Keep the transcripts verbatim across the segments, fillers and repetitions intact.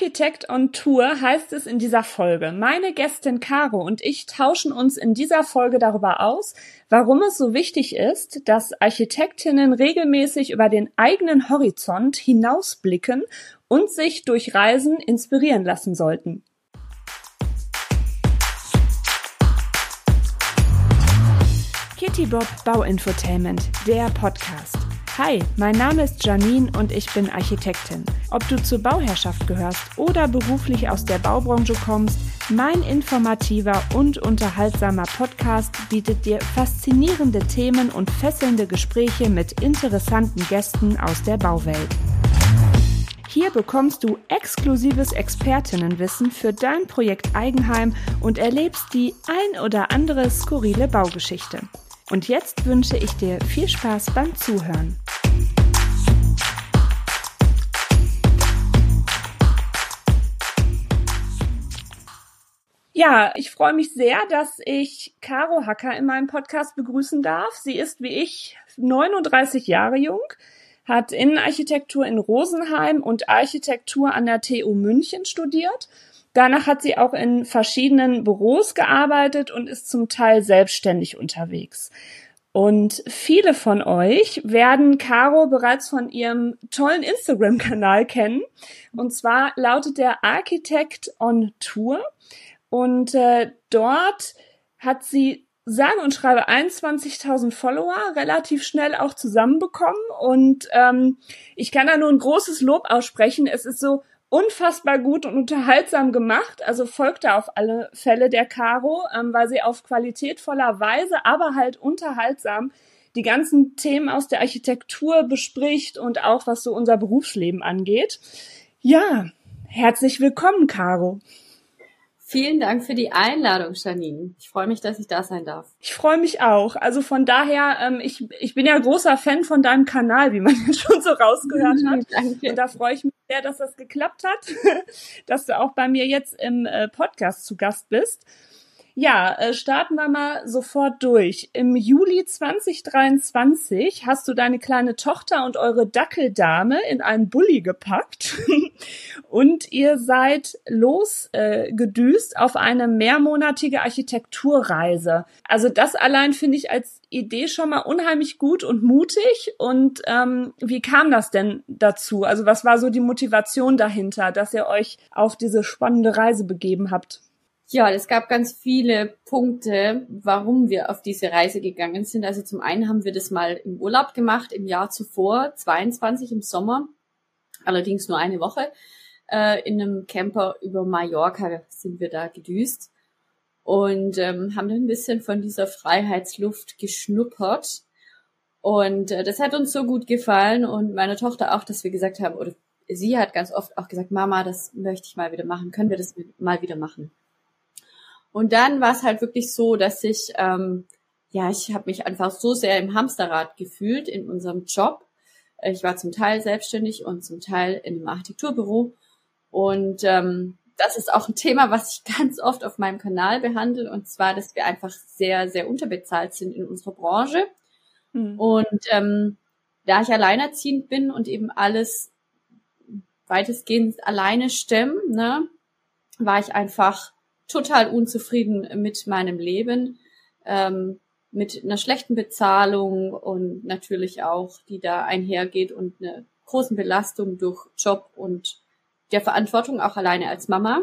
Architect on Tour heißt es in dieser Folge. Meine Gästin Caro und ich tauschen uns in dieser Folge darüber aus, warum es so wichtig ist, dass Architektinnen regelmäßig über den eigenen Horizont hinausblicken und sich durch Reisen inspirieren lassen sollten. Kitty Bob Bauinfotainment, der Podcast. Hi, mein Name ist Janine und ich bin Architektin. Ob du zur Bauherrschaft gehörst oder beruflich aus der Baubranche kommst, mein informativer und unterhaltsamer Podcast bietet dir faszinierende Themen und fesselnde Gespräche mit interessanten Gästen aus der Bauwelt. Hier bekommst du exklusives Expertinnenwissen für dein Projekt Eigenheim und erlebst die ein oder andere skurrile Baugeschichte. Und jetzt wünsche ich dir viel Spaß beim Zuhören. Ja, ich freue mich sehr, dass ich Caro Hacker in meinem Podcast begrüßen darf. Sie ist wie ich neununddreißig Jahre jung, hat Innenarchitektur in Rosenheim und Architektur an der T U München studiert. Danach hat sie auch in verschiedenen Büros gearbeitet und ist zum Teil selbstständig unterwegs. Und viele von euch werden Caro bereits von ihrem tollen Instagram-Kanal kennen. Und zwar lautet der Architect on Tour. Und äh, dort hat sie sage und schreibe einundzwanzigtausend Follower relativ schnell auch zusammenbekommen. Und ähm, ich kann da nur ein großes Lob aussprechen. Es ist so unfassbar gut und unterhaltsam gemacht, also folgt da auf alle Fälle der Caro, ähm, weil sie auf qualitätvoller Weise, aber halt unterhaltsam die ganzen Themen aus der Architektur bespricht und auch was so unser Berufsleben angeht. Ja, herzlich willkommen, Caro. Vielen Dank für die Einladung, Janine. Ich freue mich, dass ich da sein darf. Ich freue mich auch. Also von daher, ähm, ich ich bin ja großer Fan von deinem Kanal, wie man jetzt schon so rausgehört hat. Danke. Und da freue ich mich sehr, dass das geklappt hat, dass du auch bei mir jetzt im äh, Podcast zu Gast bist. Ja, äh, starten wir mal sofort durch. Im Juli zwanzig dreiundzwanzig hast du deine kleine Tochter und eure Dackeldame in einen Bulli gepackt und ihr seid losgedüst äh, auf eine mehrmonatige Architekturreise. Also das allein finde ich als Idee schon mal unheimlich gut und mutig. Und ähm, wie kam das denn dazu? Also was war so die Motivation dahinter, dass ihr euch auf diese spannende Reise begeben habt? Ja, es gab ganz viele Punkte, warum wir auf diese Reise gegangen sind. Also zum einen haben wir das mal im Urlaub gemacht, im Jahr zuvor, zweiundzwanzig im Sommer, allerdings nur eine Woche. Äh, in einem Camper über Mallorca sind wir da gedüst und ähm, haben dann ein bisschen von dieser Freiheitsluft geschnuppert. Und äh, das hat uns so gut gefallen und meiner Tochter auch, dass wir gesagt haben, oder sie hat ganz oft auch gesagt, Mama, das möchte ich mal wieder machen, können wir das mal wieder machen? Und dann war es halt wirklich so, dass ich, ähm, ja, ich habe mich einfach so sehr im Hamsterrad gefühlt in unserem Job. Ich war zum Teil selbstständig und zum Teil in einem Architekturbüro. Und ähm, das ist auch ein Thema, was ich ganz oft auf meinem Kanal behandle. Und zwar, dass wir einfach sehr, sehr unterbezahlt sind in unserer Branche. Mhm. Und ähm, da ich alleinerziehend bin und eben alles weitestgehend alleine stemme, ne, war ich einfach total unzufrieden mit meinem Leben, ähm, mit einer schlechten Bezahlung und natürlich auch, die da einhergeht und einer großen Belastung durch Job und der Verantwortung auch alleine als Mama.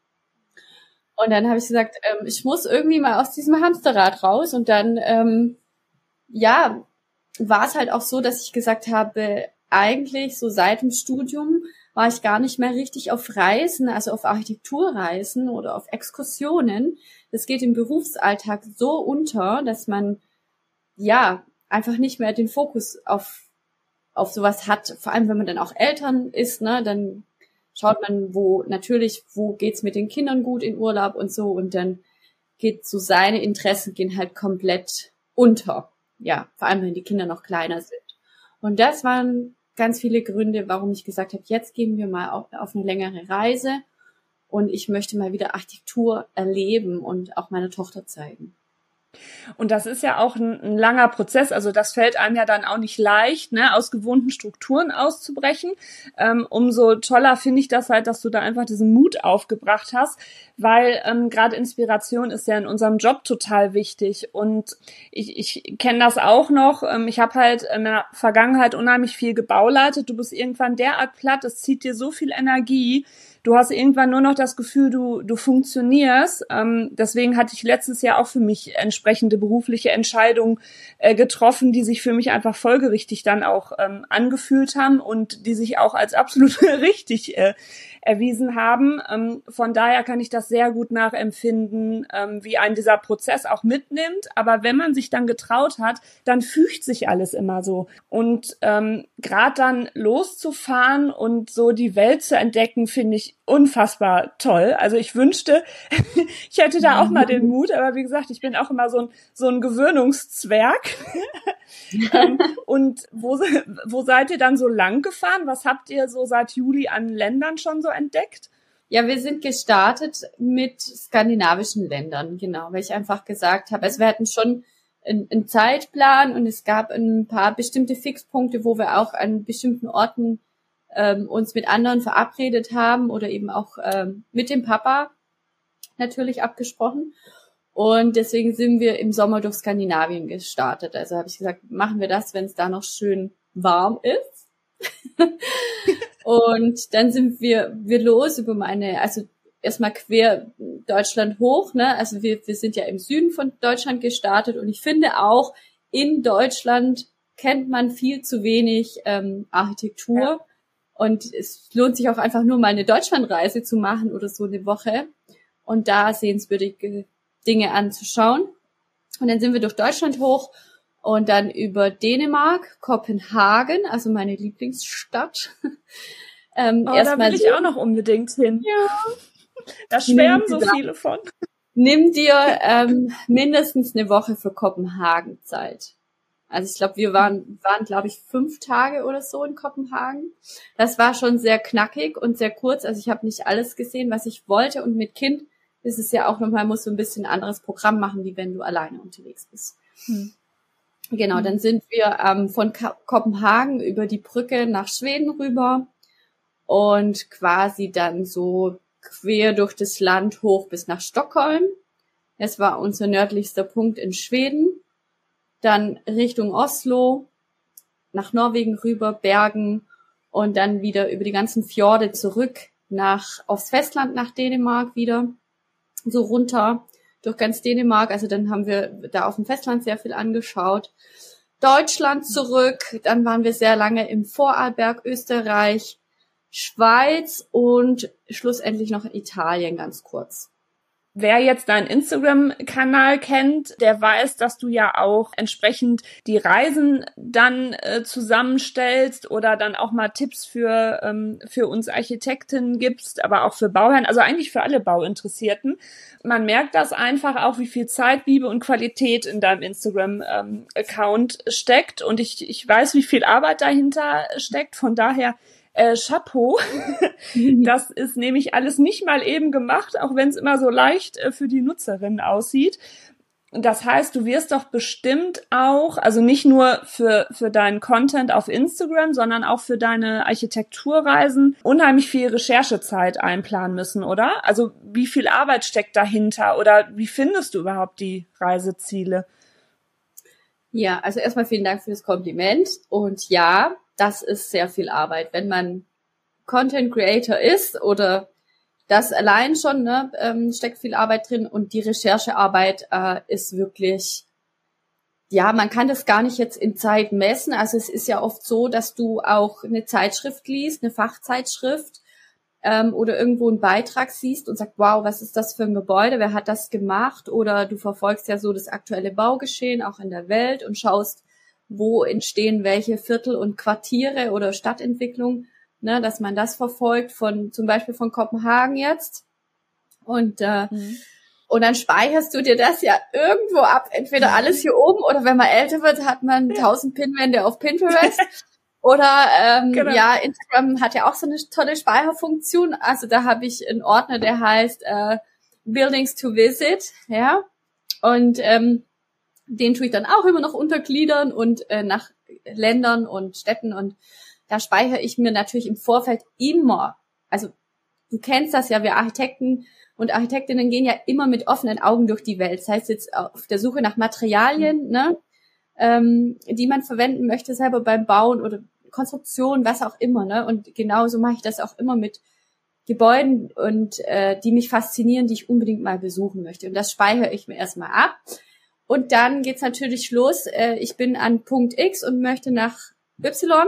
Und dann habe ich gesagt, ähm, ich muss irgendwie mal aus diesem Hamsterrad raus. Und dann, ähm, ja, war es halt auch so, dass ich gesagt habe, eigentlich so seit dem Studium war ich gar nicht mehr richtig auf Reisen, also auf Architekturreisen oder auf Exkursionen. Das geht im Berufsalltag so unter, dass man ja einfach nicht mehr den Fokus auf auf sowas hat. Vor allem, wenn man dann auch Eltern ist, ne, dann schaut man, wo natürlich, wo geht's mit den Kindern gut in Urlaub und so, und dann geht so seine Interessen gehen halt komplett unter. Ja, vor allem, wenn die Kinder noch kleiner sind. Und das waren ganz viele Gründe, warum ich gesagt habe, jetzt gehen wir mal auf, auf eine längere Reise und ich möchte mal wieder Architektur erleben und auch meiner Tochter zeigen. Und das ist ja auch ein, ein langer Prozess. Also das fällt einem ja dann auch nicht leicht, ne, aus gewohnten Strukturen auszubrechen. Ähm, umso toller finde ich das halt, dass du da einfach diesen Mut aufgebracht hast, weil ähm, gerade Inspiration ist ja in unserem Job total wichtig. Und ich, ich kenne das auch noch. Ähm, ich habe halt in der Vergangenheit unheimlich viel gebauleitet. Du bist irgendwann derart platt, es zieht dir so viel Energie. Du hast irgendwann nur noch das Gefühl, du du funktionierst. Ähm, deswegen hatte ich letztes Jahr auch für mich entsprechende berufliche Entscheidungen äh, getroffen, die sich für mich einfach folgerichtig dann auch ähm, angefühlt haben und die sich auch als absolut richtig äh, erwiesen haben. Ähm, von daher kann ich das sehr gut nachempfinden, ähm, wie einen dieser Prozess auch mitnimmt. Aber wenn man sich dann getraut hat, dann fügt sich alles immer so. Und ähm, gerade dann loszufahren und so die Welt zu entdecken, finde ich unfassbar toll. Also ich wünschte, ich hätte da auch mal den Mut, aber wie gesagt, ich bin auch immer so ein so ein Gewöhnungszwerg. ähm, und wo wo seid ihr dann so lang gefahren? Was habt ihr so seit Juli an Ländern schon so entdeckt? Ja, wir sind gestartet mit skandinavischen Ländern, genau, weil ich einfach gesagt habe, also wir hatten schon einen, einen Zeitplan und es gab ein paar bestimmte Fixpunkte, wo wir auch an bestimmten Orten ähm, uns mit anderen verabredet haben oder eben auch ähm, mit dem Papa natürlich abgesprochen. Und deswegen sind wir im Sommer durch Skandinavien gestartet. Also habe ich gesagt, machen wir das, wenn es da noch schön warm ist. Und dann sind wir wir los über meine, also erstmal quer Deutschland hoch, ne? Also wir wir sind ja im Süden von Deutschland gestartet und ich finde auch, in Deutschland kennt man viel zu wenig ähm, Architektur. Ja. Und es lohnt sich auch einfach nur mal eine Deutschlandreise zu machen oder so eine Woche und da sehenswürdige Dinge anzuschauen. Und dann sind wir durch Deutschland hoch und dann über Dänemark, Kopenhagen, also meine Lieblingsstadt. ähm, oh, erst da will ich auch noch unbedingt hin. Ja. Da schwärmen so viele von. Nimm dir ähm, mindestens eine Woche für Kopenhagen Zeit. Also ich glaube, wir waren, waren glaube ich, fünf Tage oder so in Kopenhagen. Das war schon sehr knackig und sehr kurz. Also ich habe nicht alles gesehen, was ich wollte. Und mit Kind ist es ja auch nochmal, musst du ein bisschen anderes Programm machen, wie wenn du alleine unterwegs bist. Hm. Genau, dann sind wir ähm, von Ka- Kopenhagen über die Brücke nach Schweden rüber und quasi dann so quer durch das Land hoch bis nach Stockholm. Es war unser nördlichster Punkt in Schweden. Dann Richtung Oslo, nach Norwegen rüber, Bergen und dann wieder über die ganzen Fjorde zurück nach aufs Festland, nach Dänemark wieder, so runter durch ganz Dänemark. Also dann haben wir da auf dem Festland sehr viel angeschaut. Deutschland zurück, dann waren wir sehr lange im Vorarlberg, Österreich, Schweiz und schlussendlich noch Italien ganz kurz. Wer jetzt deinen Instagram-Kanal kennt, der weiß, dass du ja auch entsprechend die Reisen dann äh, zusammenstellst oder dann auch mal Tipps für ähm, für uns Architekten gibst, aber auch für Bauherren, also eigentlich für alle Bauinteressierten. Man merkt das einfach auch, wie viel Zeit, Liebe und Qualität in deinem Instagram-Account ähm, steckt. Und ich ich weiß, wie viel Arbeit dahinter steckt. Von daher Äh, Chapeau. Das ist nämlich alles nicht mal eben gemacht, auch wenn es immer so leicht äh, für die Nutzerinnen aussieht. Das heißt, du wirst doch bestimmt auch, also nicht nur für für deinen Content auf Instagram, sondern auch für deine Architekturreisen unheimlich viel Recherchezeit einplanen müssen, oder? Also wie viel Arbeit steckt dahinter oder wie findest du überhaupt die Reiseziele? Ja, also erstmal vielen Dank für das Kompliment und ja, das ist sehr viel Arbeit, wenn man Content Creator ist oder das allein schon, ne, ähm, steckt viel Arbeit drin und die Recherchearbeit äh, ist wirklich, ja, man kann das gar nicht jetzt in Zeit messen. Also es ist ja oft so, dass du auch eine Zeitschrift liest, eine Fachzeitschrift ähm, oder irgendwo einen Beitrag siehst und sagst, wow, was ist das für ein Gebäude, wer hat das gemacht? Oder du verfolgst ja so das aktuelle Baugeschehen auch in der Welt und schaust, wo entstehen welche Viertel und Quartiere oder Stadtentwicklung, ne, dass man das verfolgt von zum Beispiel von Kopenhagen jetzt und äh, mhm. und dann speicherst du dir das ja irgendwo ab, entweder alles hier oben oder wenn man älter wird, hat man ja. tausend Pinwände auf Pinterest oder ähm, genau. ja, Instagram hat ja auch so eine tolle Speicherfunktion, also da habe ich einen Ordner, der heißt äh, Buildings to Visit, ja, und ähm, den tue ich dann auch immer noch untergliedern und äh, nach Ländern und Städten und da speichere ich mir natürlich im Vorfeld immer, also du kennst das ja, wir Architekten und Architektinnen gehen ja immer mit offenen Augen durch die Welt, das heißt jetzt auf der Suche nach Materialien, mhm. ne, ähm, die man verwenden möchte selber beim Bauen oder Konstruktion, was auch immer, ne, und genauso mache ich das auch immer mit Gebäuden und äh, die mich faszinieren, die ich unbedingt mal besuchen möchte und das speichere ich mir erstmal ab. Und dann geht's natürlich los. Äh, ich bin an Punkt X und möchte nach Y.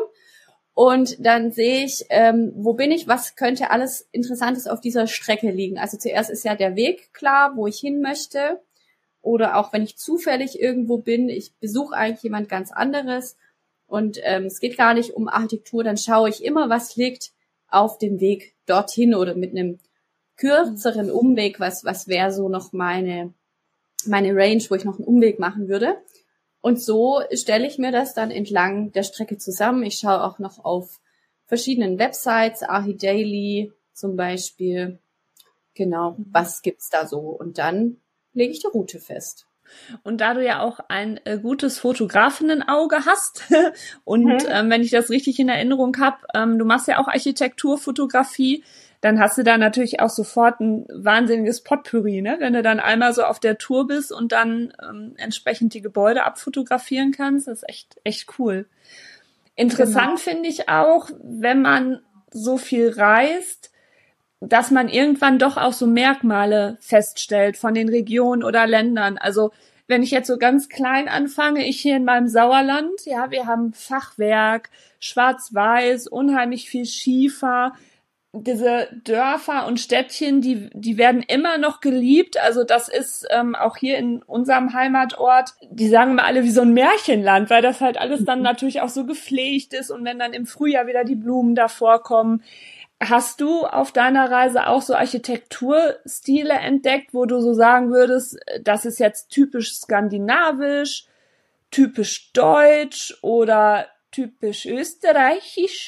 Und dann sehe ich, ähm, wo bin ich, was könnte alles Interessantes auf dieser Strecke liegen. Also zuerst ist ja der Weg klar, wo ich hin möchte. Oder auch wenn ich zufällig irgendwo bin, ich besuche eigentlich jemand ganz anderes. Und ähm, es geht gar nicht um Architektur, dann schaue ich immer, was liegt auf dem Weg dorthin oder mit einem kürzeren Umweg, was, was wäre so noch meine... meine Range, wo ich noch einen Umweg machen würde. Und so stelle ich mir das dann entlang der Strecke zusammen. Ich schaue auch noch auf verschiedenen Websites, ArchiDaily zum Beispiel. Genau, was gibt's da so? Und dann lege ich die Route fest. Und da du ja auch ein äh, gutes Fotografinnenauge hast und mhm. ähm, wenn ich das richtig in Erinnerung habe, ähm, du machst ja auch Architekturfotografie, dann hast du da natürlich auch sofort ein wahnsinniges Potpourri, ne? Wenn du dann einmal so auf der Tour bist und dann ähm, entsprechend die Gebäude abfotografieren kannst, das ist echt echt cool. Interessant genau. Finde ich auch, wenn man so viel reist, dass man irgendwann doch auch so Merkmale feststellt von den Regionen oder Ländern. Also wenn ich jetzt so ganz klein anfange, ich hier in meinem Sauerland, ja, wir haben Fachwerk, Schwarz-Weiß, unheimlich viel Schiefer. Diese Dörfer und Städtchen, die die werden immer noch geliebt. Also das ist ähm, auch hier in unserem Heimatort, die sagen immer alle wie so ein Märchenland, weil das halt alles dann natürlich auch so gepflegt ist und wenn dann im Frühjahr wieder die Blumen davor kommen. Hast du auf deiner Reise auch so Architekturstile entdeckt, wo du so sagen würdest, das ist jetzt typisch skandinavisch, typisch deutsch oder typisch österreichisch?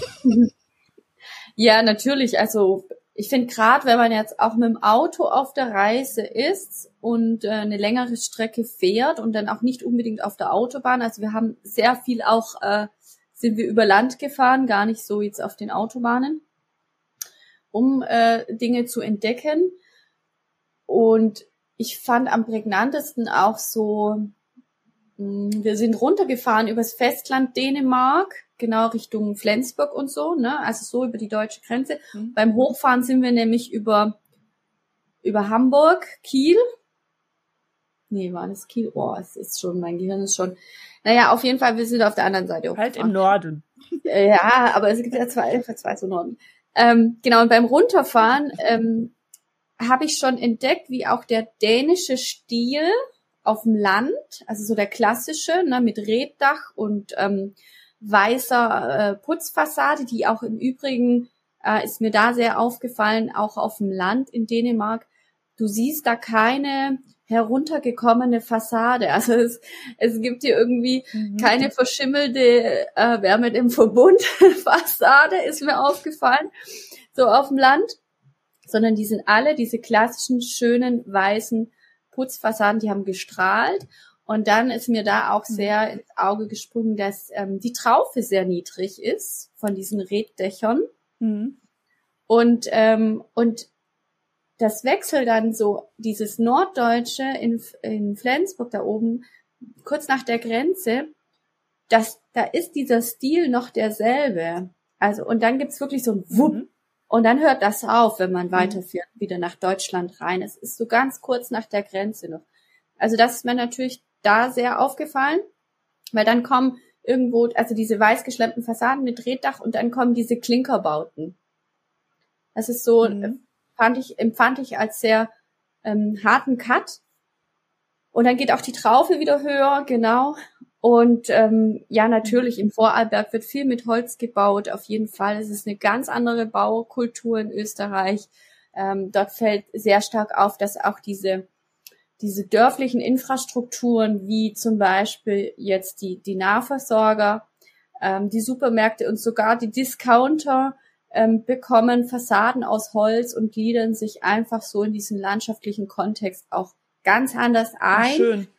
Ja, natürlich. Also ich finde gerade, wenn man jetzt auch mit dem Auto auf der Reise ist und äh, eine längere Strecke fährt und dann auch nicht unbedingt auf der Autobahn. Also wir haben sehr viel auch, äh, sind wir über Land gefahren, gar nicht so jetzt auf den Autobahnen, um äh, Dinge zu entdecken. Und ich fand am prägnantesten auch so, mh, wir sind runtergefahren übers Festland Dänemark, genau Richtung Flensburg und so, ne, also so über die deutsche Grenze. Mhm. Beim Hochfahren sind wir nämlich über über Hamburg, Kiel. Nee, war das Kiel? Oh, es ist schon, mein Gehirn ist schon. Naja, auf jeden Fall, wir sind auf der anderen Seite hochgefahren. Halt im Norden. Ja, aber es gibt ja zwei, zwei so Norden. Ähm, genau, und beim Runterfahren ähm, habe ich schon entdeckt, wie auch der dänische Stil auf dem Land, also so der klassische, ne, mit Reetdach und ähm, weißer äh, Putzfassade, die auch im Übrigen, äh, ist mir da sehr aufgefallen, auch auf dem Land in Dänemark, du siehst da keine heruntergekommene Fassade. Also es, es gibt hier irgendwie mhm. keine verschimmelte, äh, wer mit dem Verbund Fassade, ist mir aufgefallen, so auf dem Land, sondern die sind alle diese klassischen, schönen, weißen Putzfassaden, die haben gestrahlt. Und dann ist mir da auch sehr ins Auge gesprungen, dass ähm, die Traufe sehr niedrig ist von diesen Reetdächern. Mhm. Und ähm, und das Wechsel dann so, dieses Norddeutsche in, in Flensburg da oben, kurz nach der Grenze, das, da ist dieser Stil noch derselbe. Also, und dann gibt's wirklich so ein Wupp. Mhm. Und dann hört das auf, wenn man weiterfährt, wieder nach Deutschland rein. Es ist so ganz kurz nach der Grenze noch. Also das ist mir natürlich da sehr aufgefallen, weil dann kommen irgendwo, also diese weiß geschlemmten Fassaden mit Reetdach und dann kommen diese Klinkerbauten. Das ist so, mhm. fand ich, empfand ich als sehr ähm, harten Cut. Und dann geht auch die Traufe wieder höher, genau. Und ähm, ja, natürlich, im Vorarlberg wird viel mit Holz gebaut, auf jeden Fall. Es ist eine ganz andere Baukultur in Österreich. Ähm, dort fällt sehr stark auf, dass auch diese diese dörflichen Infrastrukturen, wie zum Beispiel jetzt die die Nahversorger, ähm, die Supermärkte und sogar die Discounter ähm, bekommen Fassaden aus Holz und gliedern sich einfach so in diesen landschaftlichen Kontext auch ganz anders ein. Ach, schön.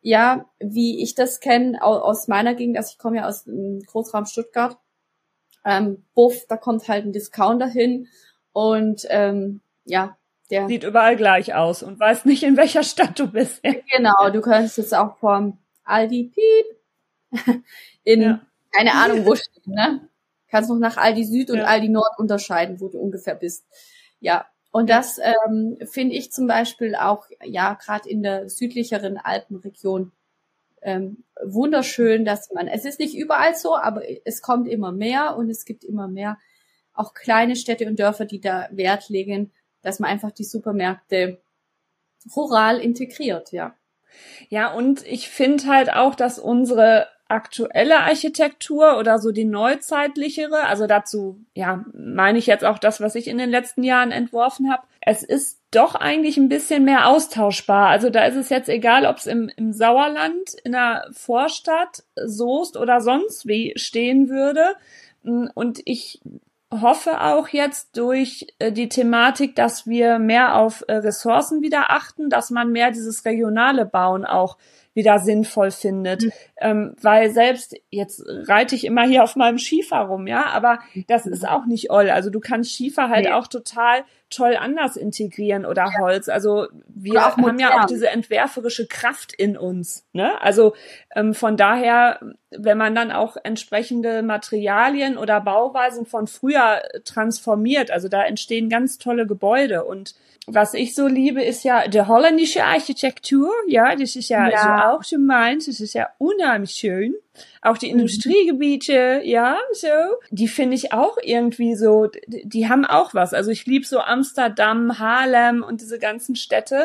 ja, wie ich das kenne aus meiner Gegend, also ich komme ja aus dem Großraum Stuttgart, ähm, Buff, da kommt halt ein Discounter hin und ähm, ja, der sieht überall gleich aus und weiß nicht, in welcher Stadt du bist. Genau, du könntest jetzt auch vom Aldi Piep in Ja. keine Ahnung wo stehen, ne? Kannst noch nach Aldi Süd und Ja. Aldi Nord unterscheiden, wo du ungefähr bist. Ja, und Ja. das ähm, finde ich zum Beispiel auch, ja, gerade in der südlicheren Alpenregion ähm, wunderschön, dass man, es ist nicht überall so, aber es kommt immer mehr und es gibt immer mehr auch kleine Städte und Dörfer, die da Wert legen, dass man einfach die Supermärkte rural integriert, ja. Ja, und ich finde halt auch, dass unsere aktuelle Architektur oder so die neuzeitlichere, also dazu, ja, meine ich jetzt auch das, was ich in den letzten Jahren entworfen habe. Es ist doch eigentlich ein bisschen mehr austauschbar. Also da ist es jetzt egal, ob es im, im Sauerland, in der Vorstadt, Soest oder sonst wie stehen würde. Und ich hoffe auch jetzt durch äh, die Thematik, dass wir mehr auf äh, Ressourcen wieder achten, dass man mehr dieses regionale Bauen auch wieder sinnvoll findet. Mhm. Ähm, weil selbst, jetzt reite ich immer hier auf meinem Schiefer rum, ja, aber das ist auch nicht oll. Also du kannst Schiefer halt nee. auch total toll anders integrieren oder ja. Holz. Also wir haben ja auch diese entwerferische Kraft in uns, ne? Also ähm, von daher, wenn man dann auch entsprechende Materialien oder Bauweisen von früher transformiert, also da entstehen ganz tolle Gebäude. Und was ich so liebe, ist ja die holländische Architektur. Ja, das ist ja, ja. so auch schon meins. Das ist ja unheimlich schön. Auch die mhm. Industriegebiete, ja, so. Die finde ich auch irgendwie so, die, die haben auch was. Also ich liebe so Amsterdam, Haarlem und diese ganzen Städte.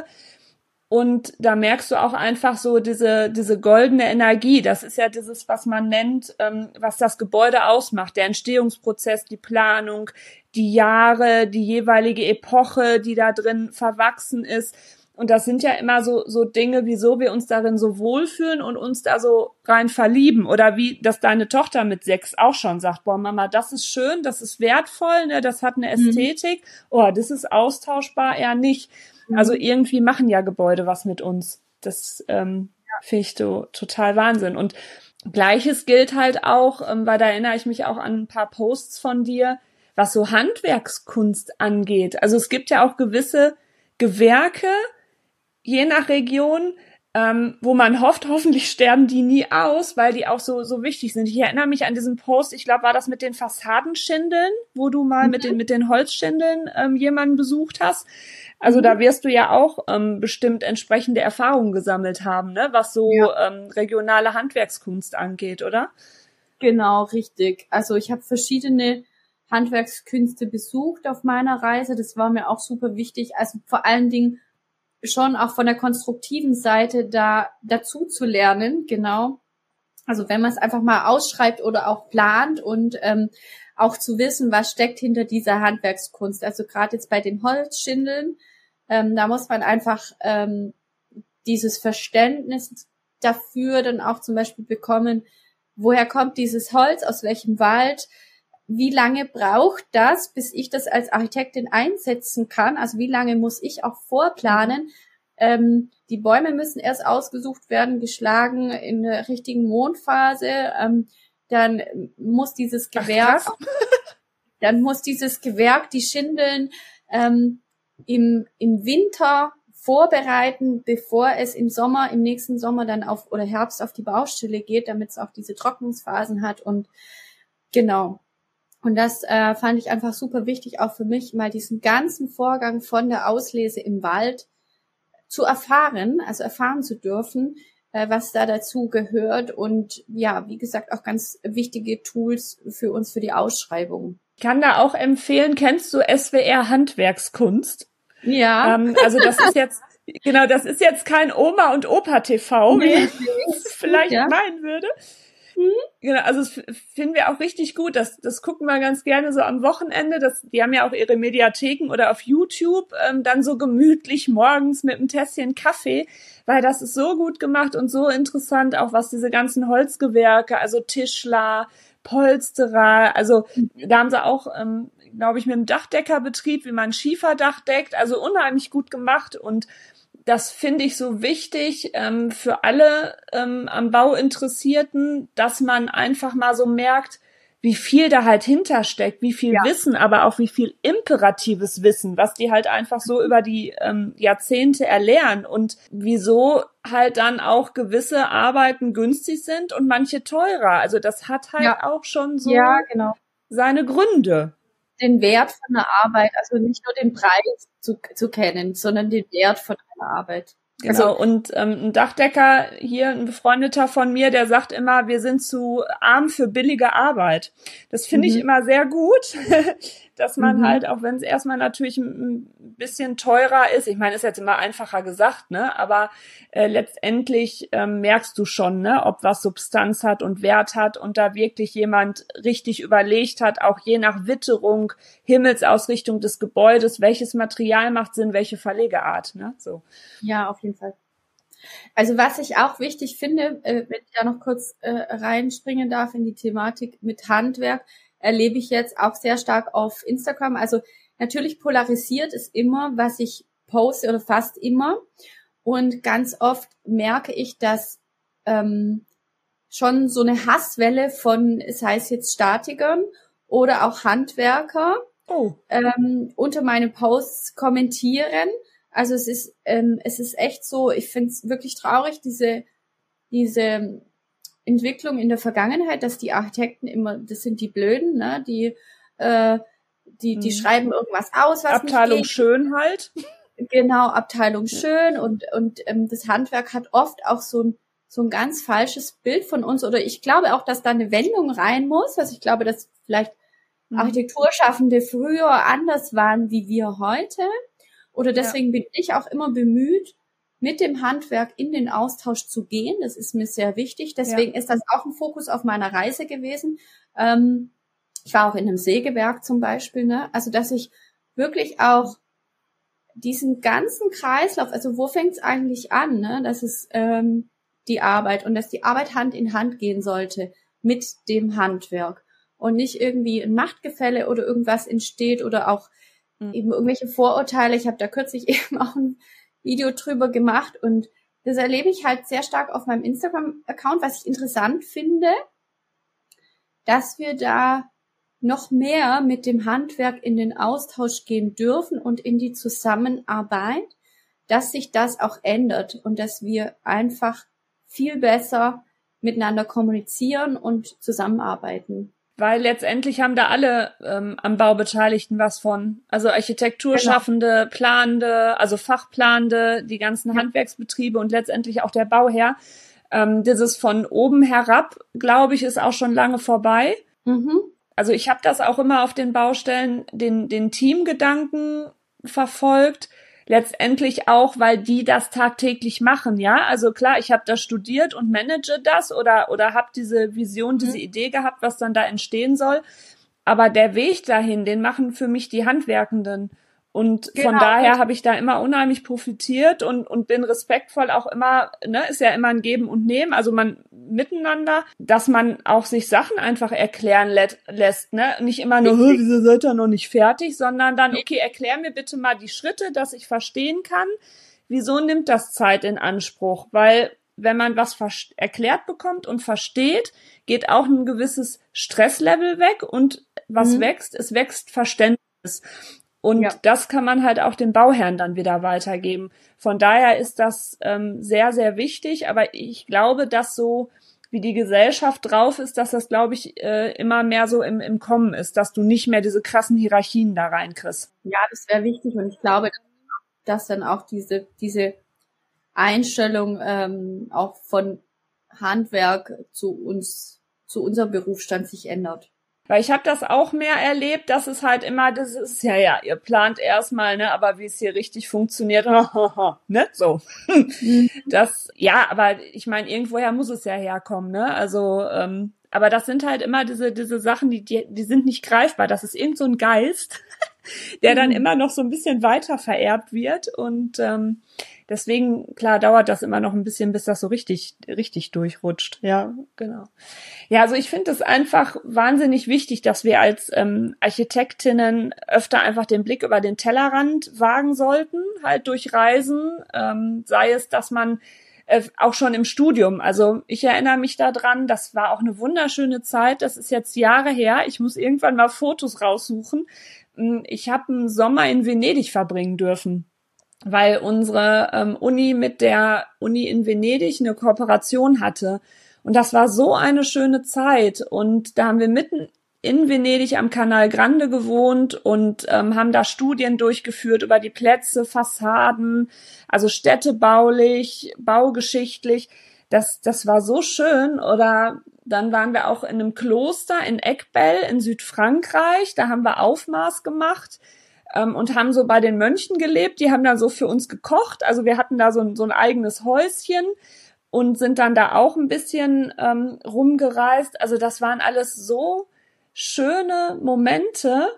Und da merkst du auch einfach so diese diese goldene Energie. Das ist ja dieses, was man nennt, ähm, was das Gebäude ausmacht. Der Entstehungsprozess, die Planung, die Jahre, die jeweilige Epoche, die da drin verwachsen ist. Und das sind ja immer so so Dinge, wieso wir uns darin so wohlfühlen und uns da so rein verlieben. Oder wie, dass deine Tochter mit sechs auch schon sagt, boah, Mama, das ist schön, das ist wertvoll, ne, das hat eine Ästhetik. Mhm. Oh, das ist austauschbar, eher nicht. Also irgendwie machen ja Gebäude was mit uns. Das ähm, finde ich so total Wahnsinn. Und Gleiches gilt halt auch, ähm, weil da erinnere ich mich auch an ein paar Posts von dir, was so Handwerkskunst angeht. Also es gibt ja auch gewisse Gewerke, je nach Region, ähm, wo man hofft, hoffentlich sterben die nie aus, weil die auch so so wichtig sind. Ich erinnere mich an diesen Post, ich glaube, war das mit den Fassadenschindeln, wo du mal mhm. mit den mit den Holzschindeln ähm, jemanden besucht hast. Also mhm. da wirst du ja auch ähm, bestimmt entsprechende Erfahrungen gesammelt haben, ne, was so ja. ähm, regionale Handwerkskunst angeht, oder? Genau, richtig. Also ich habe verschiedene Handwerkskünste besucht auf meiner Reise. Das war mir auch super wichtig. Also vor allen Dingen schon auch von der konstruktiven Seite da dazu zu lernen, genau. Also wenn man es einfach mal ausschreibt oder auch plant und ähm, auch zu wissen, was steckt hinter dieser Handwerkskunst. Also gerade jetzt bei den Holzschindeln, ähm, da muss man einfach ähm, dieses Verständnis dafür dann auch zum Beispiel bekommen, woher kommt dieses Holz, aus welchem Wald, wie lange braucht das, bis ich das als Architektin einsetzen kann? Also wie lange muss ich auch vorplanen? Ähm, die Bäume müssen erst ausgesucht werden, geschlagen in der richtigen Mondphase. Ähm, dann muss dieses Gewerk, Ach, dann muss dieses Gewerk die Schindeln ähm, im im Winter vorbereiten, bevor es im Sommer, im nächsten Sommer dann auf oder Herbst auf die Baustelle geht, damit es auch diese Trocknungsphasen hat und genau. Und das äh, fand ich einfach super wichtig, auch für mich, mal diesen ganzen Vorgang von der Auslese im Wald zu erfahren, also erfahren zu dürfen, äh, was da dazu gehört und ja, wie gesagt, auch ganz wichtige Tools für uns für die Ausschreibung. Ich kann da auch empfehlen, kennst du S W R Handwerkskunst? Ja. Ähm, also das ist jetzt, genau, das ist jetzt kein Oma- und Opa-T V, wie man es vielleicht ja. meinen würde. Mhm. Genau, also das finden wir auch richtig gut. Das, das gucken wir ganz gerne so am Wochenende. Das, die haben ja auch ihre Mediatheken oder auf YouTube ähm, dann so gemütlich morgens mit einem Tässchen Kaffee, weil das ist so gut gemacht und so interessant, auch was diese ganzen Holzgewerke, also Tischler, Polsterer, also da haben sie auch, ähm, glaube ich, mit dem Dachdeckerbetrieb, wie man Schieferdach deckt, also unheimlich gut gemacht und das finde ich so wichtig ähm, für alle ähm, am Bau Interessierten, dass man einfach mal so merkt, wie viel da halt hintersteckt, wie viel Ja. Wissen, aber auch wie viel imperatives Wissen, was die halt einfach so über die ähm, Jahrzehnte erlernen und wieso halt dann auch gewisse Arbeiten günstig sind und manche teurer. Also das hat halt Ja. auch schon so Ja, genau. seine Gründe. Den Wert von der Arbeit, also nicht nur den Preis zu, zu kennen, sondern den Wert von einer Arbeit. Genau, Also, und ähm, ein Dachdecker hier, ein Befreundeter von mir, der sagt immer, wir sind zu arm für billige Arbeit. Das finde ich Mhm. immer sehr gut, dass man Mhm. halt, auch wenn es erstmal natürlich ein ein bisschen teurer ist, ich meine, ist jetzt immer einfacher gesagt, ne, aber äh, letztendlich ähm, merkst du schon, ne, ob was Substanz hat und Wert hat und da wirklich jemand richtig überlegt hat, auch je nach Witterung, Himmelsausrichtung des Gebäudes, welches Material macht Sinn, welche Verlegeart, ne, so. ja, auf jeden Fall. Also was ich auch wichtig finde, äh, wenn ich da noch kurz äh, reinspringen darf in die Thematik mit Handwerk, erlebe ich jetzt auch sehr stark auf Instagram. Also natürlich polarisiert es immer, was ich poste oder fast immer. Und ganz oft merke ich, dass ähm, schon so eine Hasswelle von, sei es jetzt Statikern oder auch Handwerker, Oh. ähm, unter meine Posts kommentieren. Also es ist ähm, es ist echt so, ich finde es wirklich traurig, diese diese Entwicklung in der Vergangenheit, dass die Architekten immer, das sind die Blöden, ne, die äh, die die Mhm. schreiben irgendwas aus, was Abteilung nicht geht. schön halt. Genau, Abteilung schön und und ähm, das Handwerk hat oft auch so ein so ein ganz falsches Bild von uns, oder ich glaube auch, dass da eine Wendung rein muss. Also ich glaube, dass vielleicht Mhm. Architekturschaffende früher anders waren wie wir heute. Oder deswegen ja. bin ich auch immer bemüht, mit dem Handwerk in den Austausch zu gehen. Das ist mir sehr wichtig. Deswegen ja. ist das auch ein Fokus auf meiner Reise gewesen. Ähm, ich war auch in einem Sägewerk zum Beispiel, ne? Also dass ich wirklich auch diesen ganzen Kreislauf, also wo fängt es eigentlich an, ne? Das ist ähm, die Arbeit und dass die Arbeit Hand in Hand gehen sollte mit dem Handwerk und nicht irgendwie ein Machtgefälle oder irgendwas entsteht oder auch mhm. eben irgendwelche Vorurteile. Ich habe da kürzlich eben auch ein Video drüber gemacht und das erlebe ich halt sehr stark auf meinem Instagram-Account, was ich interessant finde, dass wir da noch mehr mit dem Handwerk in den Austausch gehen dürfen und in die Zusammenarbeit, dass sich das auch ändert und dass wir einfach viel besser miteinander kommunizieren und zusammenarbeiten. Weil letztendlich haben da alle ähm, am Bau Beteiligten was von. Also Architekturschaffende, genau. Planende, also Fachplanende, die ganzen ja. Handwerksbetriebe und letztendlich auch der Bauherr. Ähm, dieses von oben herab, glaube ich, ist auch schon lange vorbei. Mhm. Also ich habe das auch immer auf den Baustellen, den, den Teamgedanken verfolgt. Letztendlich auch, weil die das tagtäglich machen, ja. Also klar, ich habe das studiert und manage das oder oder habe diese Vision, diese mhm. Idee gehabt, was dann da entstehen soll. Aber der Weg dahin, den machen für mich die Handwerkenden. Und genau, von daher habe ich da immer unheimlich profitiert und und bin respektvoll auch immer, ne, ist ja immer ein Geben und Nehmen, also man miteinander, dass man auch sich Sachen einfach erklären lä- lässt, ne, nicht immer nur, wieso seid ihr noch nicht fertig, sondern dann, okay, erklär mir bitte mal die Schritte, dass ich verstehen kann, wieso nimmt das Zeit in Anspruch, weil wenn man was ver- erklärt bekommt und versteht, geht auch ein gewisses Stresslevel weg und was mhm. wächst, es wächst Verständnis. Und ja. das kann man halt auch den Bauherren dann wieder weitergeben. Von daher ist das ähm, sehr, sehr wichtig. Aber ich glaube, dass so wie die Gesellschaft drauf ist, dass das, glaube ich, äh, immer mehr so im, im Kommen ist, dass du nicht mehr diese krassen Hierarchien da reinkriegst. Ja, das wäre wichtig. Und ich glaube, dass dann auch diese diese Einstellung ähm, auch von Handwerk zu uns, zu unserem Berufsstand sich ändert. Weil ich habe das auch mehr erlebt, dass es halt immer, das ist ja, ja, ihr plant erstmal, ne, aber wie es hier richtig funktioniert, ne, so. Das, ja, aber ich meine, irgendwoher muss es ja herkommen, ne, also, ähm, aber das sind halt immer diese, diese Sachen, die, die, die sind nicht greifbar, das ist irgend so ein Geist, der dann immer noch so ein bisschen weiter vererbt wird und, ähm, Deswegen, klar, dauert das immer noch ein bisschen, bis das so richtig, richtig durchrutscht. Ja, genau. Ja, also ich finde es einfach wahnsinnig wichtig, dass wir als ähm, Architektinnen öfter einfach den Blick über den Tellerrand wagen sollten, halt durch Reisen, ähm, sei es, dass man äh, auch schon im Studium, also ich erinnere mich daran, das war auch eine wunderschöne Zeit, das ist jetzt Jahre her, ich muss irgendwann mal Fotos raussuchen. Ich habe einen Sommer in Venedig verbringen dürfen, weil unsere ähm, Uni mit der Uni in Venedig eine Kooperation hatte. Und das war so eine schöne Zeit. Und da haben wir mitten in Venedig am Canal Grande gewohnt und ähm, haben da Studien durchgeführt über die Plätze, Fassaden, also städtebaulich, baugeschichtlich. Das, das war so schön. Oder dann waren wir auch in einem Kloster in Eckbell in Südfrankreich. Da haben wir Aufmaß gemacht ähm, und haben so bei den Mönchen gelebt. Die haben dann so für uns gekocht. Also wir hatten da so ein, so ein eigenes Häuschen und sind dann da auch ein bisschen ähm, rumgereist. Also das waren alles so schöne Momente.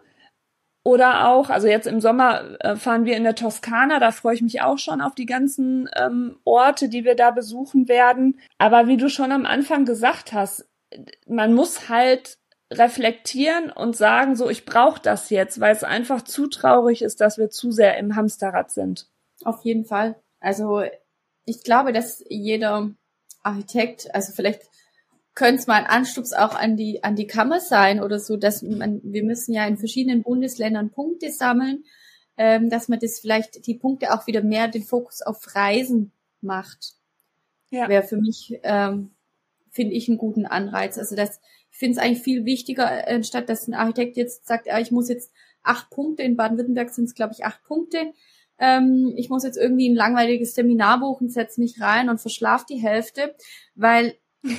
Oder auch, also jetzt im Sommer äh, fahren wir in der Toskana, da freue ich mich auch schon auf die ganzen ähm, Orte, die wir da besuchen werden. Aber wie du schon am Anfang gesagt hast, man muss halt reflektieren und sagen, so, ich brauche das jetzt, weil es einfach zu traurig ist, dass wir zu sehr im Hamsterrad sind. Auf jeden Fall. Also ich glaube, dass jeder Architekt, also vielleicht könnte es mal ein Anstups auch an die an die Kammer sein oder so, dass man, wir müssen ja in verschiedenen Bundesländern Punkte sammeln, ähm, dass man das vielleicht die Punkte auch wieder mehr den Fokus auf Reisen macht. Ja. Wäre für mich, ähm, finde ich, einen guten Anreiz. Also das, ich finde es eigentlich viel wichtiger, anstatt dass ein Architekt jetzt sagt, ja, ich muss jetzt acht Punkte, in Baden-Württemberg sind es, glaube ich, acht Punkte, ähm, ich muss jetzt irgendwie ein langweiliges Seminar buchen, setze mich rein und verschlafe die Hälfte, weil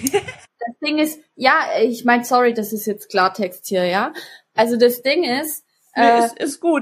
das Ding ist, ja, ich meine, sorry, das ist jetzt Klartext hier, ja. Also das Ding ist, äh, nee, ist, ist gut.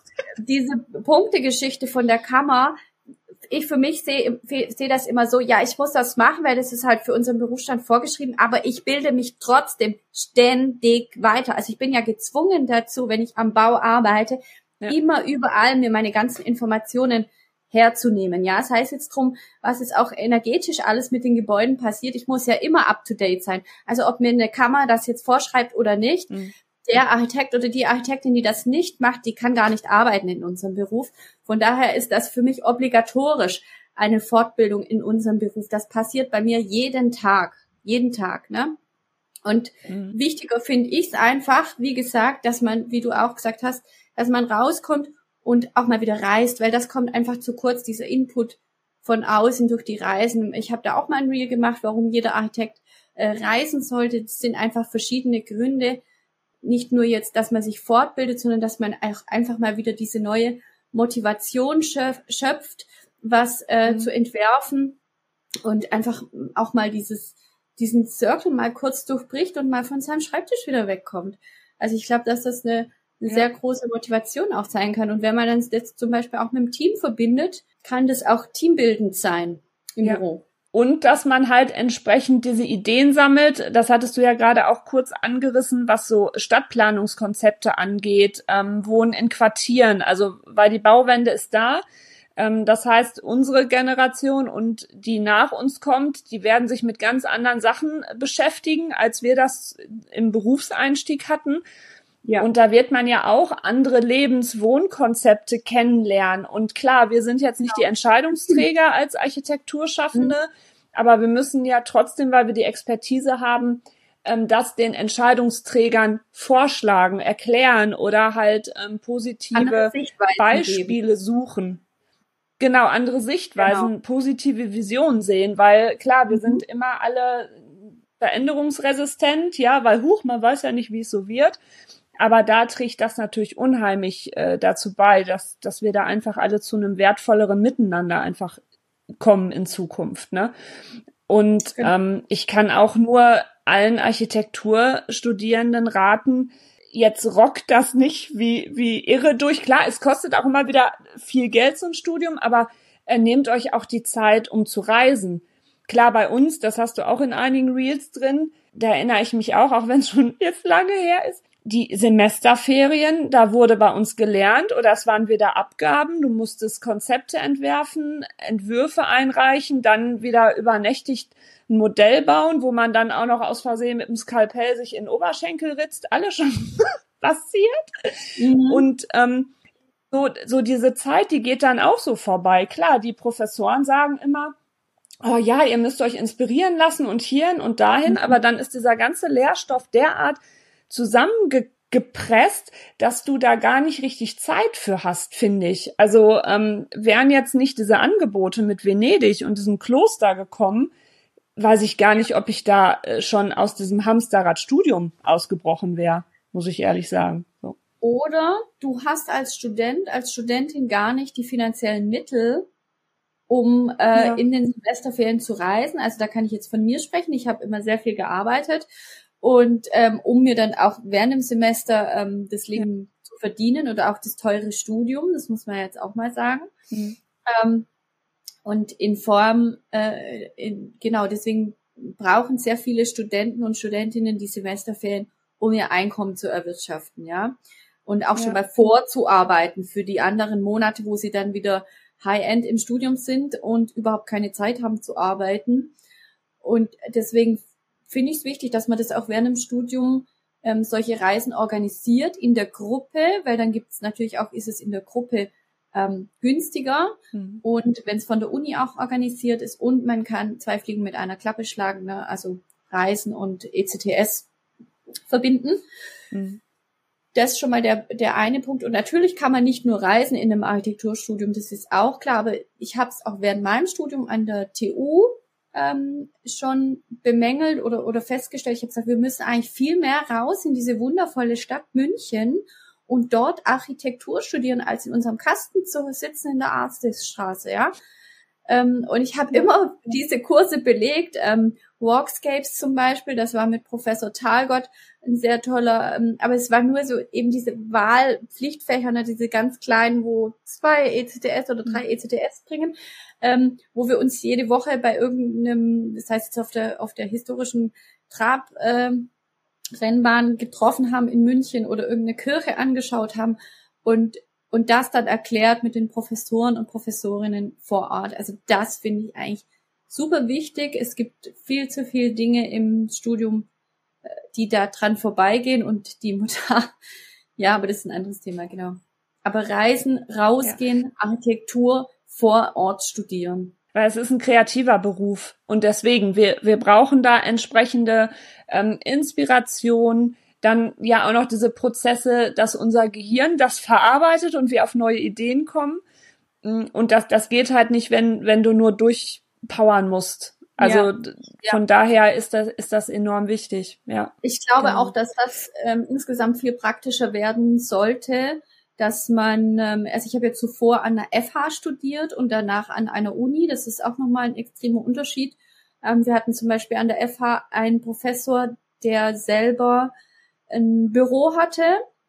Diese Punktegeschichte von der Kammer, ich für mich sehe sehe das immer so, ja, ich muss das machen, weil das ist halt für unseren Berufsstand vorgeschrieben, aber ich bilde mich trotzdem ständig weiter. Also ich bin ja gezwungen dazu, wenn ich am Bau arbeite, ja, immer überall mir meine ganzen Informationen herzunehmen. Ja, es heißt jetzt drum, was ist auch energetisch alles mit den Gebäuden passiert. Ich muss ja immer up to date sein. Also ob mir eine Kammer das jetzt vorschreibt oder nicht, mhm. der Architekt oder die Architektin, die das nicht macht, die kann gar nicht arbeiten in unserem Beruf. Von daher ist das für mich obligatorisch, eine Fortbildung in unserem Beruf. Das passiert bei mir jeden Tag, jeden Tag, ne? Und mhm. wichtiger finde ich es einfach, wie gesagt, dass man, wie du auch gesagt hast, dass man rauskommt und auch mal wieder reist, weil das kommt einfach zu kurz, dieser Input von außen durch die Reisen. Ich habe da auch mal ein Reel gemacht, warum jeder Architekt äh, reisen sollte. Das sind einfach verschiedene Gründe. Nicht nur jetzt, dass man sich fortbildet, sondern dass man auch einfach mal wieder diese neue Motivation schöpft, was äh, mhm. zu entwerfen und einfach auch mal dieses diesen Circle mal kurz durchbricht und mal von seinem Schreibtisch wieder wegkommt. Also ich glaube, dass das eine eine ja. sehr große Motivation auch sein kann. Und wenn man dann jetzt zum Beispiel auch mit dem Team verbindet, kann das auch teambildend sein im ja. Büro. Und dass man halt entsprechend diese Ideen sammelt, das hattest du ja gerade auch kurz angerissen, was so Stadtplanungskonzepte angeht, ähm, Wohnen in Quartieren, also weil die Bauwende ist da. Ähm, das heißt, unsere Generation und die nach uns kommt, die werden sich mit ganz anderen Sachen beschäftigen, als wir das im Berufseinstieg hatten. Ja. Und da wird man ja auch andere Lebenswohnkonzepte kennenlernen. Und klar, wir sind jetzt nicht ja. die Entscheidungsträger als Architekturschaffende, mhm. aber wir müssen ja trotzdem, weil wir die Expertise haben, ähm, das den Entscheidungsträgern vorschlagen, erklären oder halt ähm, positive Beispiele geben. Suchen. Genau, andere Sichtweisen, genau. positive Visionen sehen, weil klar, wir mhm. sind immer alle veränderungsresistent, ja, weil huch, man weiß ja nicht, wie es so wird. Aber da trägt das natürlich unheimlich äh, dazu bei, dass dass wir da einfach alle zu einem wertvolleren Miteinander einfach kommen in Zukunft, ne? Und genau. ähm, ich kann auch nur allen Architekturstudierenden raten, jetzt rockt das nicht wie wie irre durch. Klar, es kostet auch immer wieder viel Geld, so ein Studium, aber äh, nehmt euch auch die Zeit, um zu reisen. Klar, bei uns, das hast du auch in einigen Reels drin, da erinnere ich mich auch, auch wenn es schon jetzt lange her ist, die Semesterferien, da wurde bei uns gelernt oder es waren wieder Abgaben. Du musstest Konzepte entwerfen, Entwürfe einreichen, dann wieder übernächtigt ein Modell bauen, wo man dann auch noch aus Versehen mit dem Skalpell sich in den Oberschenkel ritzt. Alles schon passiert. Mhm. Und ähm, so, so diese Zeit, die geht dann auch so vorbei. Klar, die Professoren sagen immer, oh ja, ihr müsst euch inspirieren lassen und hierhin und dahin, mhm. aber dann ist dieser ganze Lehrstoff derart zusammengepresst, dass du da gar nicht richtig Zeit für hast, finde ich. Also ähm, wären jetzt nicht diese Angebote mit Venedig und diesem Kloster gekommen, weiß ich gar nicht, ob ich da äh, schon aus diesem Hamsterrad-Studium ausgebrochen wäre, muss ich ehrlich sagen. So. Oder du hast als Student, als Studentin gar nicht die finanziellen Mittel, um äh, ja. in den Semesterferien zu reisen. Also da kann ich jetzt von mir sprechen. Ich habe immer sehr viel gearbeitet. Und ähm, um mir dann auch während dem Semester ähm, das Leben ja. zu verdienen oder auch das teure Studium, das muss man jetzt auch mal sagen. Mhm. Ähm, und in Form, äh, in, genau, deswegen brauchen sehr viele Studenten und Studentinnen die Semesterferien, um ihr Einkommen zu erwirtschaften, ja. Und auch ja. schon mal vorzuarbeiten für die anderen Monate, wo sie dann wieder High-End im Studium sind und überhaupt keine Zeit haben zu arbeiten. Und deswegen finde ich es wichtig, dass man das auch während dem Studium ähm, solche Reisen organisiert in der Gruppe, weil dann gibt es natürlich auch, ist es in der Gruppe ähm, günstiger mhm. und wenn es von der Uni auch organisiert ist und man kann zwei Fliegen mit einer Klappe schlagen, ne? Also Reisen und E C T S verbinden. Mhm. Das ist schon mal der der eine Punkt. Und natürlich kann man nicht nur reisen in einem Architekturstudium, das ist auch klar, aber ich habe es auch während meinem Studium an der T U ähm, schon bemängelt oder oder festgestellt. Ich habe gesagt, wir müssen eigentlich viel mehr raus in diese wundervolle Stadt München und dort Architektur studieren, als in unserem Kasten zu sitzen in der Arztstraße, ja. Ähm, und ich habe immer diese Kurse belegt, ähm, Walkscapes zum Beispiel, das war mit Professor Thalgott ein sehr toller, ähm, aber es war nur so eben diese Wahlpflichtfächer, ne, diese ganz kleinen, wo zwei E C T S oder drei E C T S bringen, ähm, wo wir uns jede Woche bei irgendeinem, das heißt jetzt auf der auf der historischen Trab ähm, Rennbahn getroffen haben in München oder irgendeine Kirche angeschaut haben und und das dann erklärt mit den Professoren und Professorinnen vor Ort. Also das finde ich eigentlich super wichtig. Es gibt viel zu viele Dinge im Studium, die da dran vorbeigehen und die Mutter, ja, aber das ist ein anderes Thema, genau. Aber reisen, rausgehen, ja. Architektur vor Ort studieren. Weil es ist ein kreativer Beruf und deswegen, wir wir brauchen da entsprechende ähm, Inspiration, dann ja auch noch diese Prozesse, dass unser Gehirn das verarbeitet und wir auf neue Ideen kommen. Und das das geht halt nicht, wenn wenn du nur durchpowern musst. Also ja. von ja. daher ist das ist das enorm wichtig. Ja. Ich glaube genau. auch, dass das ähm, insgesamt viel praktischer werden sollte, dass man, ähm, also ich habe ja zuvor an der F H studiert und danach an einer Uni. Das ist auch nochmal ein extremer Unterschied. Ähm, wir hatten zum Beispiel an der F H einen Professor, der selber ein Büro hatte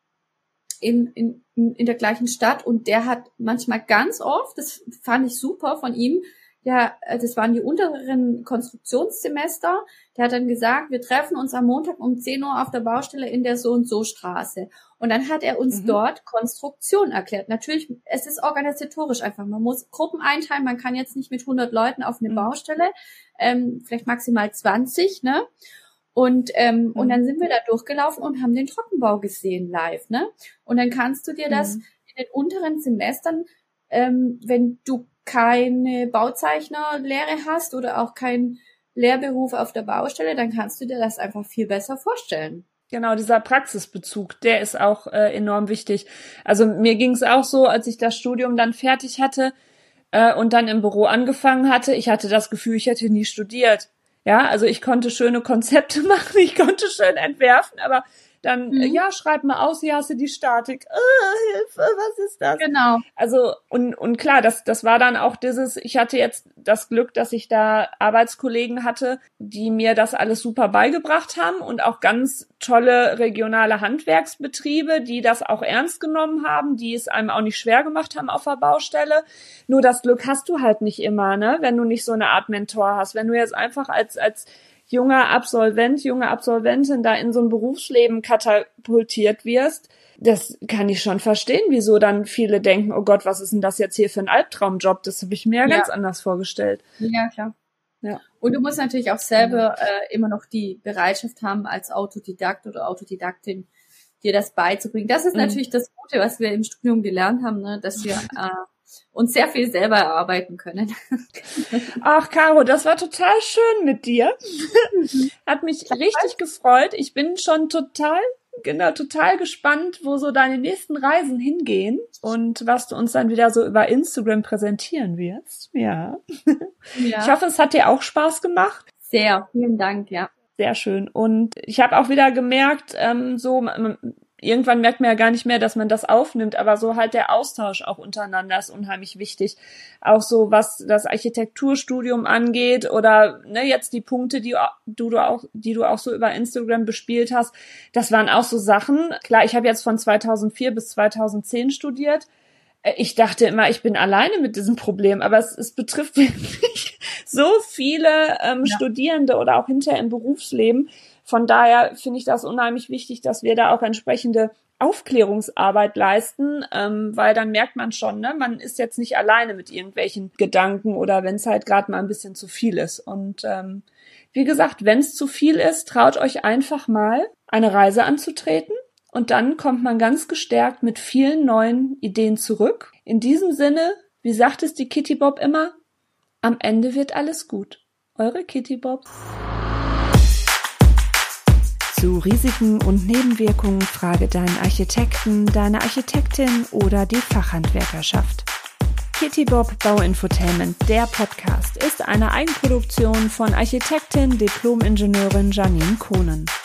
in, in, in der gleichen Stadt und der hat manchmal ganz oft, das fand ich super von ihm, ja, das waren die unteren Konstruktionssemester, der hat dann gesagt, wir treffen uns am Montag um zehn Uhr auf der Baustelle in der So-und-so-Straße. Und dann hat er uns mhm. dort Konstruktion erklärt. Natürlich, es ist organisatorisch einfach, man muss Gruppen einteilen, man kann jetzt nicht mit hundert Leuten auf eine mhm. Baustelle, ähm, vielleicht maximal zwanzig, ne? Und ähm, mhm. und dann sind wir da durchgelaufen und haben den Trockenbau gesehen live, ne? Und dann kannst du dir das mhm. in den unteren Semestern, ähm, wenn du keine Bauzeichnerlehre hast oder auch keinen Lehrberuf auf der Baustelle, dann kannst du dir das einfach viel besser vorstellen. Genau, dieser Praxisbezug, der ist auch äh, enorm wichtig. Also mir ging es auch so, als ich das Studium dann fertig hatte äh, und dann im Büro angefangen hatte, ich hatte das Gefühl, ich hätte nie studiert. Ja, also ich konnte schöne Konzepte machen, ich konnte schön entwerfen, aber dann, mhm. ja, schreib mal aus, hier hast du die Statik. Oh, Hilfe, was ist das? Genau. Also, und, und klar, das, das war dann auch dieses, ich hatte jetzt das Glück, dass ich da Arbeitskollegen hatte, die mir das alles super beigebracht haben und auch ganz tolle regionale Handwerksbetriebe, die das auch ernst genommen haben, die es einem auch nicht schwer gemacht haben auf der Baustelle. Nur das Glück hast du halt nicht immer, ne, wenn du nicht so eine Art Mentor hast. Wenn du jetzt einfach als, als junger Absolvent, junge Absolventin da in so ein Berufsleben katapultiert wirst, das kann ich schon verstehen, wieso dann viele denken, oh Gott, was ist denn das jetzt hier für ein Albtraumjob? Das habe ich mir ja ganz anders vorgestellt. Ja, klar. Ja. Und du musst natürlich auch selber äh, immer noch die Bereitschaft haben, als Autodidakt oder Autodidaktin dir das beizubringen. Das ist mhm. natürlich das Gute, was wir im Studium gelernt haben, ne? Dass wir äh, uns sehr viel selber erarbeiten können. Ach, Caro, das war total schön mit dir. Hat mich richtig gefreut. Ich bin schon total Genau, total gespannt, wo so deine nächsten Reisen hingehen und was du uns dann wieder so über Instagram präsentieren wirst. Ja. ja. Ich hoffe, es hat dir auch Spaß gemacht. Sehr, vielen Dank, ja. Sehr schön. Und ich habe auch wieder gemerkt, ähm, so man, irgendwann merkt man ja gar nicht mehr, dass man das aufnimmt, aber so halt der Austausch auch untereinander ist unheimlich wichtig. Auch so, was das Architekturstudium angeht oder ne, jetzt die Punkte, die du, du auch, die du auch so über Instagram bespielt hast, das waren auch so Sachen. Klar, ich habe jetzt von zweitausendvier bis zweitausendzehn studiert. Ich dachte immer, ich bin alleine mit diesem Problem, aber es, es betrifft wirklich so viele ähm, ja. Studierende oder auch hinterher im Berufsleben. Von daher finde ich das unheimlich wichtig, dass wir da auch entsprechende Aufklärungsarbeit leisten, ähm, weil dann merkt man schon, ne, man ist jetzt nicht alleine mit irgendwelchen Gedanken oder wenn es halt gerade mal ein bisschen zu viel ist. Und ähm, wie gesagt, wenn es zu viel ist, traut euch einfach mal, eine Reise anzutreten und dann kommt man ganz gestärkt mit vielen neuen Ideen zurück. In diesem Sinne, wie sagt es die Kitty Bob immer, am Ende wird alles gut. Eure Kitty Bobs. Zu Risiken und Nebenwirkungen frage deinen Architekten, deine Architektin oder die Fachhandwerkerschaft. Kitty Bob Bauinfotainment, der Podcast, ist eine Eigenproduktion von Architektin, Diplom-Ingenieurin Janine Kohnen.